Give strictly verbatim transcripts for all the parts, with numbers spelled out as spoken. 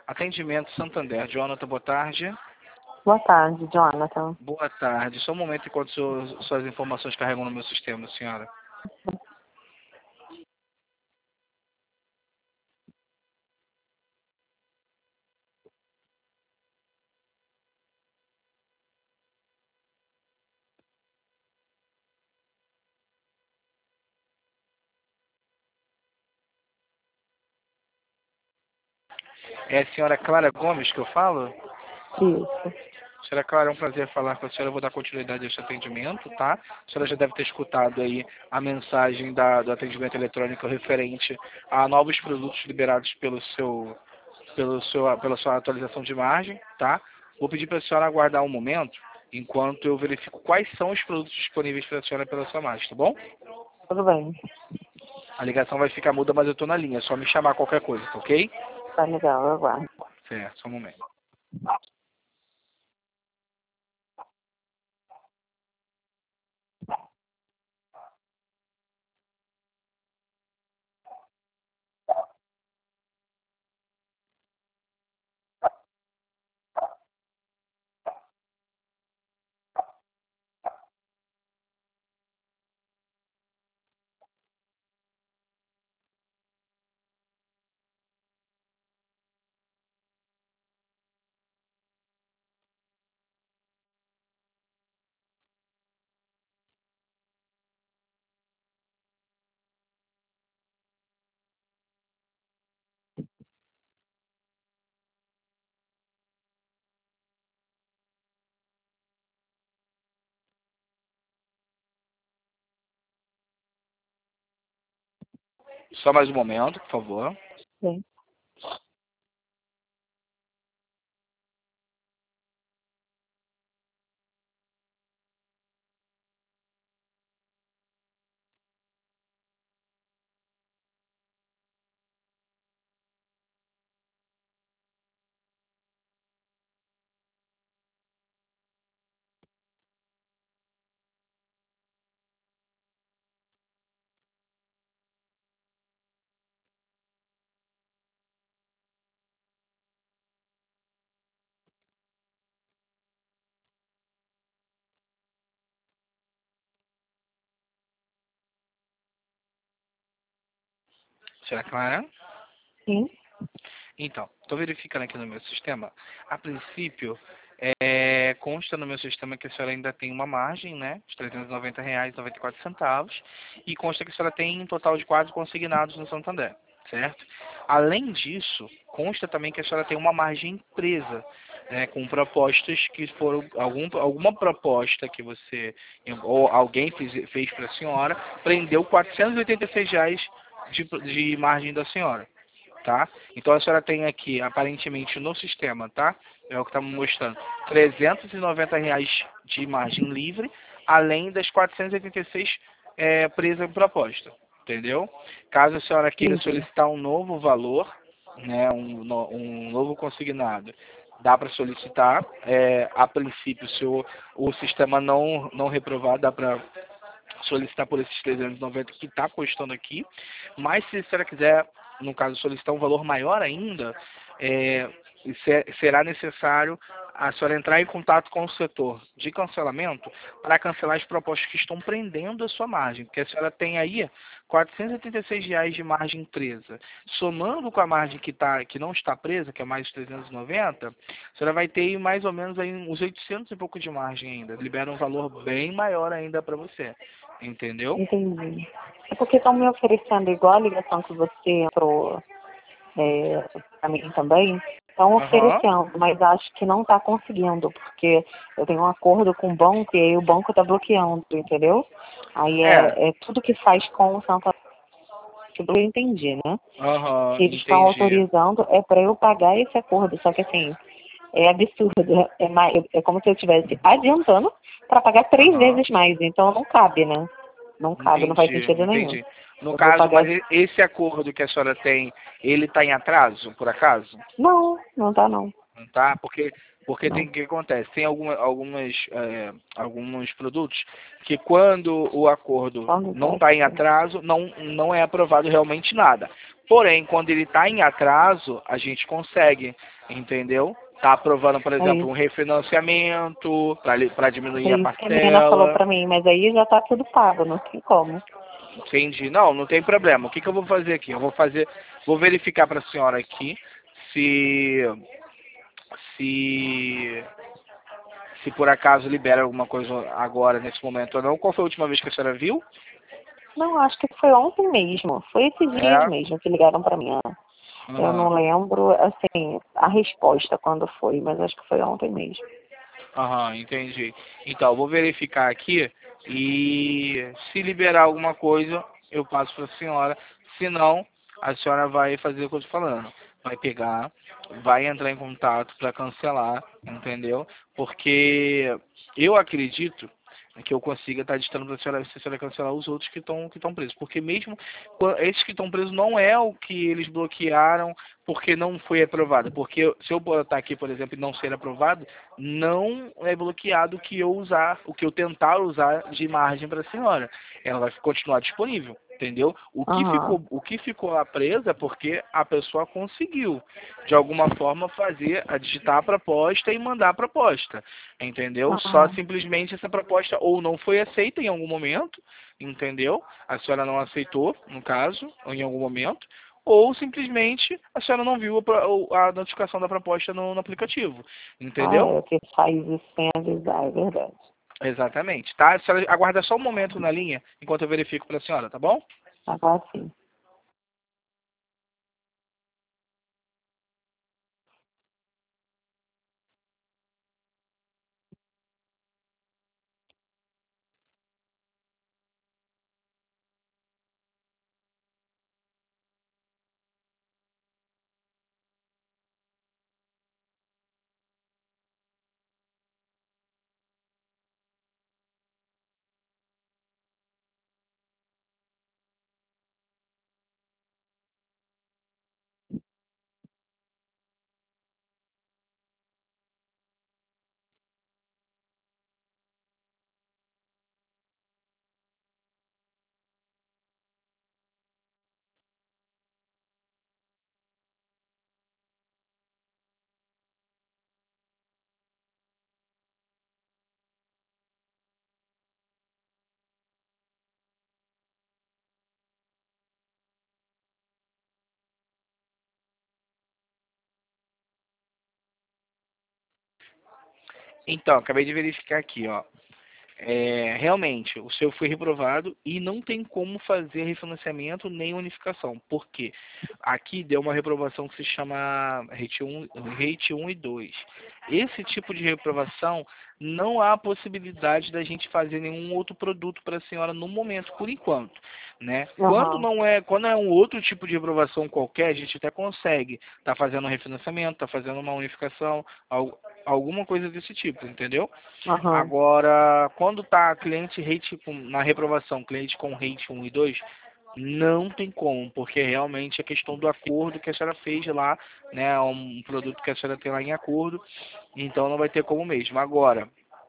Atendimento Santander. Jonathan, boa tarde. Boa tarde, Jonathan. Boa tarde. Só um momento enquanto seu, suas informações carregam no meu sistema, senhora. É a senhora Clara Gomes que eu falo? Isso. Senhora Clara, é um prazer falar com a senhora. Eu vou dar continuidade a esse atendimento, tá? A senhora já deve ter escutado aí a mensagem da, do atendimento eletrônico referente a novos produtos liberados pelo seu, pelo seu, pela sua atualização de margem, tá? Vou pedir para a senhora aguardar um momento, enquanto eu verifico quais são os produtos disponíveis para a senhora pela sua margem, tá bom? Tudo bem. A ligação vai ficar muda, mas eu estou na linha. É só me chamar qualquer coisa, tá ok? Tá legal, eu aguardo. Certo, só um momento. Só mais um momento, por favor. Sim. Será Clara? Sim. Então, estou verificando aqui no meu sistema. A princípio, é, consta no meu sistema que a senhora ainda tem uma margem, né? De trezentos e noventa reais e noventa e quatro centavos. E consta que a senhora tem um total de quatro consignados no Santander, certo? Além disso, consta também que a senhora tem uma margem presa, né? Com propostas que foram... Algum, alguma proposta que você... Ou alguém fez, fez para a senhora, prendeu quatrocentos e oitenta e seis reais de, de margem da senhora. Tá? Então a senhora tem aqui, aparentemente no sistema, tá? É o que está me mostrando, trezentos e noventa reais de margem livre, além das quatrocentos e oitenta e seis é, presa em proposta, entendeu? Caso a senhora queira Entendi. solicitar um novo valor, né, um, no- um novo consignado, dá para solicitar. É, a princípio, se o, o sistema não, não reprovar, dá para solicitar por esses trezentos e noventa que está custando aqui. Mas se a senhora quiser, no caso, solicitar um valor maior ainda, é, se- será necessário a senhora entrar em contato com o setor de cancelamento para cancelar as propostas que estão prendendo a sua margem, porque a senhora tem aí quatrocentos e oitenta e seis reais de margem presa. Somando com a margem que, tá, que não está presa, que é mais trezentos e noventa, a senhora vai ter aí mais ou menos aí uns oitocentos e pouco de margem ainda. Libera um valor bem maior ainda para você. Entendeu? Entendi. É porque estão me oferecendo igual a ligação que você entrou é, para mim também. Estão Aham. oferecendo, mas acho que não está conseguindo, porque eu tenho um acordo com o banco e aí o banco está bloqueando, entendeu? Aí É. é, é tudo que faz com o Santander, que eu entendi, né? Aham, Que eles estão entendi. autorizando é para eu pagar esse acordo, só que assim, é absurdo, é, mais, é como se eu estivesse adiantando para pagar três Aham. vezes mais, então não cabe, né? Não cabe, não faz Entendi, sentido nenhum. entendi. No Eu vou caso, pagar. mas e- esse acordo que a senhora tem, ele está em atraso, por acaso? Não, não tá não. Não tá? Porque Porque Não. tem o que acontece, tem alguma, algumas, é, alguns produtos que quando o acordo Quando não vai está em fazer? atraso, não, não é aprovado realmente nada. Porém, quando ele está em atraso, a gente consegue, entendeu? Tá aprovando, por É exemplo, um isso. refinanciamento para diminuir É a isso que a menina falou parcela. pra mim, mas aí já tá tudo pago, não tem como. Entendi. Não, não tem problema. O que, que eu vou fazer aqui? Eu vou fazer, vou verificar para a senhora aqui se, se, se por acaso libera alguma coisa agora, nesse momento ou não. Qual foi a última vez que a senhora viu? Não, acho que foi ontem mesmo. Foi esses dias É. mesmo que ligaram pra mim. Né? Eu não Aham. lembro, assim, a resposta quando foi, mas acho que foi ontem mesmo. Aham, entendi. Então, eu vou verificar aqui e se liberar alguma coisa, eu passo para a senhora. Se não, a senhora vai fazer o que eu estou falando. Vai pegar, vai entrar em contato para cancelar, entendeu? Porque eu acredito que eu consiga estar ditando para a senhora se a senhora cancelar os outros que estão que estão presos. Porque mesmo qua- esses que estão presos não é o que eles bloquearam porque não foi aprovado. Porque se eu botar aqui, por exemplo, e não ser aprovado, não é bloqueado o que eu usar, o que eu tentar usar de margem para a senhora. Ela vai continuar disponível, entendeu? O que Aham, ficou, o que ficou lá preso é porque a pessoa conseguiu, de alguma forma, fazer, a digitar a proposta e mandar a proposta, entendeu? Só aham, simplesmente essa proposta ou não foi aceita em algum momento, entendeu? A senhora não aceitou, no caso, em algum momento, ou simplesmente a senhora não viu a, pro- a notificação da proposta no, no aplicativo, ah, entendeu? é, que faz isso sem avisar, é verdade. Exatamente, tá? A senhora aguarda só um momento na linha, enquanto eu verifico para a senhora, tá bom? Agora sim. Então, acabei de verificar aqui, ó. É, realmente, o seu foi reprovado e não tem como fazer refinanciamento nem unificação. Por quê? Aqui deu uma reprovação que se chama rate um, rate um e dois. Esse tipo de reprovação não há possibilidade da gente fazer nenhum outro produto para a senhora no momento, por enquanto, né? Quando Aham, não é, quando é um outro tipo de reprovação qualquer, a gente até consegue tá fazendo um refinanciamento, tá fazendo uma unificação, al- alguma coisa desse tipo, entendeu? aham. Agora, quando tá cliente rate com, na reprovação, cliente com rate um e dois, não tem como, porque realmente é questão do acordo que a senhora fez lá, né? Um produto que a senhora tem lá em acordo, então não vai ter como mesmo. Agora,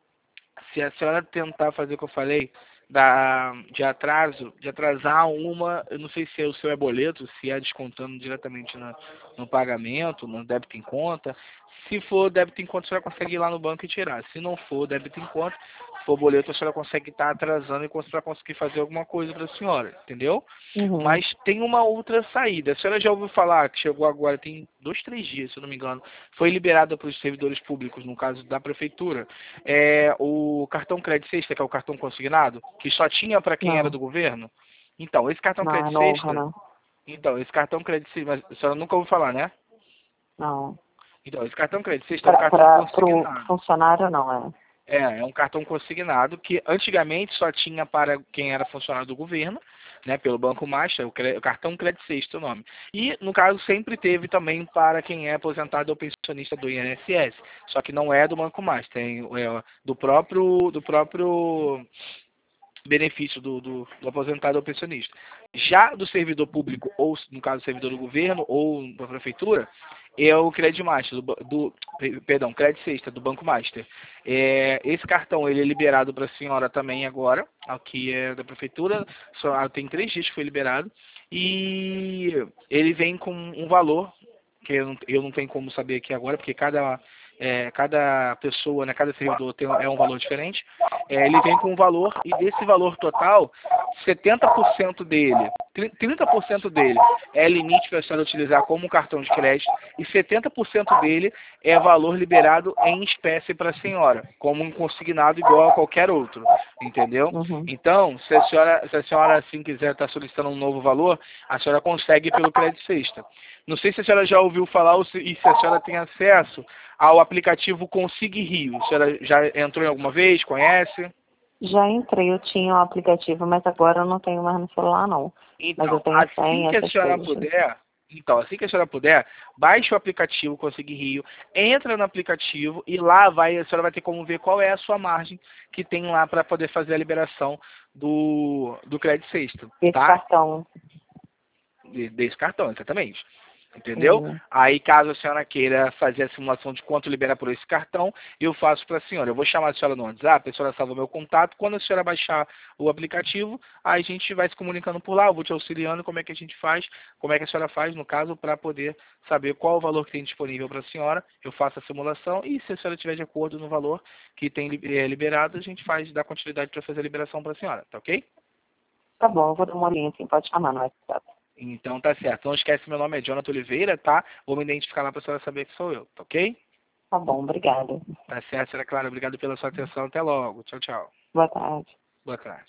se a senhora tentar fazer o que eu falei, da, de atraso, de atrasar uma, eu não sei se o seu é boleto, se é descontando diretamente no, no pagamento, no débito em conta. Se for débito em conta, a senhora consegue ir lá no banco e tirar. Se não for débito em conta, se for boleto, a senhora consegue estar atrasando e para conseguir fazer alguma coisa para a senhora, entendeu? Uhum. Mas tem uma outra saída. A senhora já ouviu falar que chegou agora, tem dois, três dias, se eu não me engano, foi liberada para os servidores públicos, no caso da prefeitura, é o cartão Crédito Sexta, que é o cartão consignado, que só tinha para quem era Não, do governo. Então, esse cartão não, é Crédito novo, Sexta, né? então, esse cartão Crédito Sexta, mas a senhora nunca ouviu falar, né? Não. Então, esse cartão Crédito Sexta é um cartão Para o consignado. funcionário, não, é. É, é um cartão consignado que antigamente só tinha para quem era funcionário do governo, né, pelo Banco Master, o, cre- o cartão Crédito Sexta, o nome. E, no caso, sempre teve também para quem é aposentado ou pensionista do I N S S, só que não é do Banco Master, tem, é do próprio, do próprio benefício do, do, do aposentado ou pensionista. Já do servidor público, ou no caso servidor do governo ou da prefeitura, é o Credit Master, do, do, perdão, Credit Sexta, do Banco Master. É, esse cartão ele é liberado para a senhora também agora, aqui é da prefeitura, só tem três dias que foi liberado, e ele vem com um valor, que eu não, eu não tenho como saber aqui agora, porque cada, é, cada pessoa, né, cada servidor tem, é um valor diferente. É, ele vem com um valor, e desse valor total, setenta por cento dele, trinta por cento dele é limite para a senhora utilizar como cartão de crédito, e setenta por cento dele é valor liberado em espécie para a senhora, como um consignado igual a qualquer outro, entendeu? Uhum. Então, se a senhora, se a senhora assim quiser estar solicitando um novo valor, a senhora consegue pelo Credit Sexta. Não sei se a senhora já ouviu falar ou se, e se a senhora tem acesso ao aplicativo Consigue Rio. A senhora já entrou em alguma vez? Conhece? Já entrei, eu tinha o aplicativo, mas agora eu não tenho mais no celular, não. Então, Mas eu tenho assim senha, que a essas senhora coisas. puder, então, assim que a senhora puder, baixe o aplicativo Consigue Rio, entra no aplicativo e lá vai, a senhora vai ter como ver qual é a sua margem que tem lá para poder fazer a liberação do, do Credit Sexta, Esse tá? cartão. De- Desse cartão, exatamente. Entendeu? Sim. Aí, caso a senhora queira fazer a simulação de quanto libera por esse cartão, eu faço para a senhora. Eu vou chamar a senhora no WhatsApp, a senhora salva o meu contato. Quando a senhora baixar o aplicativo, aí a gente vai se comunicando por lá. Eu vou te auxiliando como é que a gente faz, como é que a senhora faz, no caso, para poder saber qual o valor que tem disponível para a senhora. Eu faço a simulação e, se a senhora estiver de acordo no valor que tem eh, liberado, a gente faz, dá continuidade para fazer a liberação para a senhora, tá ok? Tá bom, eu vou dar uma olhinha assim, pode chamar no WhatsApp. Então tá certo. Não esquece, meu nome é Jonathan Oliveira, tá? Vou me identificar lá para a senhora saber que sou eu, tá ok? Tá bom, obrigada. Tá certo, senhora Clara. Obrigado pela sua atenção. Até logo. Tchau, tchau. Boa tarde. Boa tarde.